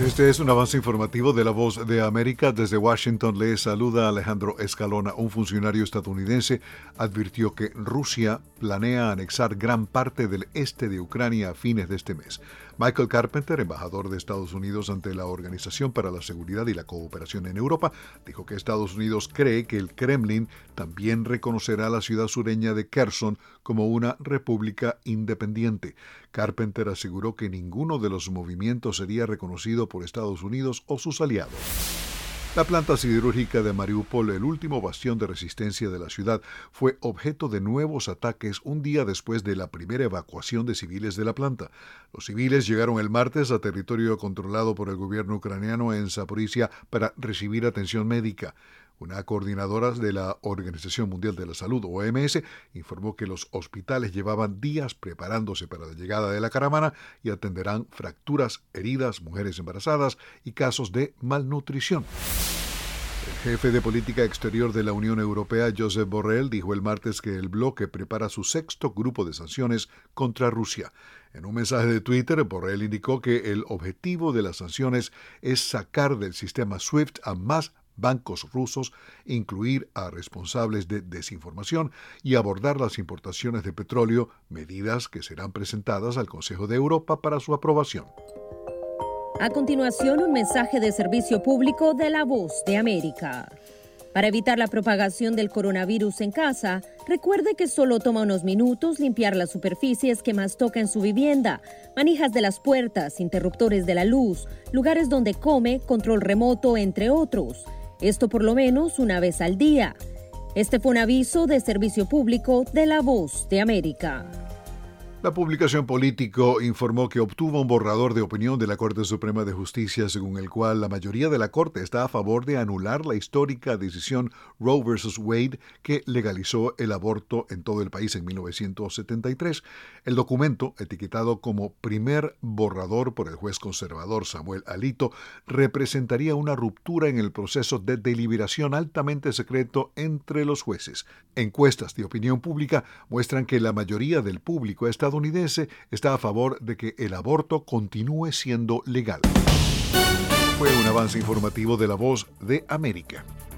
Este es un avance informativo de La Voz de América. Desde Washington le saluda Alejandro Escalona. Un funcionario estadounidense advirtió que Rusia planea anexar gran parte del este de Ucrania a fines de este mes. Michael Carpenter, embajador de Estados Unidos ante la Organización para la Seguridad y la Cooperación en Europa, dijo que Estados Unidos cree que el Kremlin también reconocerá la ciudad sureña de Kherson como una república independiente. Carpenter aseguró que ninguno de los movimientos sería reconocido por Estados Unidos o sus aliados. La planta siderúrgica de Mariupol, el último bastión de resistencia de la ciudad, fue objeto de nuevos ataques un día después de la primera evacuación de civiles de la planta. Los civiles llegaron el martes a territorio controlado por el gobierno ucraniano en Zaporizhia para recibir atención médica. Una coordinadora de la Organización Mundial de la Salud, OMS, informó que los hospitales llevaban días preparándose para la llegada de la caravana y atenderán fracturas, heridas, mujeres embarazadas y casos de malnutrición. El jefe de política exterior de la Unión Europea, Josep Borrell, dijo el martes que el bloque prepara su sexto grupo de sanciones contra Rusia. En un mensaje de Twitter, Borrell indicó que el objetivo de las sanciones es sacar del sistema SWIFT a más bancos rusos, incluir a responsables de desinformación y abordar las importaciones de petróleo, medidas que serán presentadas al Consejo de Europa para su aprobación. A continuación, un mensaje de servicio público de La Voz de América. Para evitar la propagación del coronavirus en casa, recuerde que solo toma unos minutos limpiar las superficies que más toca en su vivienda, manijas de las puertas, interruptores de la luz, lugares donde come, control remoto, entre otros. Esto por lo menos una vez al día. Este fue un aviso de servicio público de La Voz de América. La publicación Político informó que obtuvo un borrador de opinión de la Corte Suprema de Justicia según el cual la mayoría de la Corte está a favor de anular la histórica decisión Roe vs. Wade que legalizó el aborto en todo el país en 1973. El documento, etiquetado como primer borrador por el juez conservador Samuel Alito, representaría una ruptura en el proceso de deliberación altamente secreto entre los jueces. Encuestas de opinión pública muestran que la mayoría del público estadounidense está a favor de que el aborto continúe siendo legal. Fue un avance informativo de La Voz de América.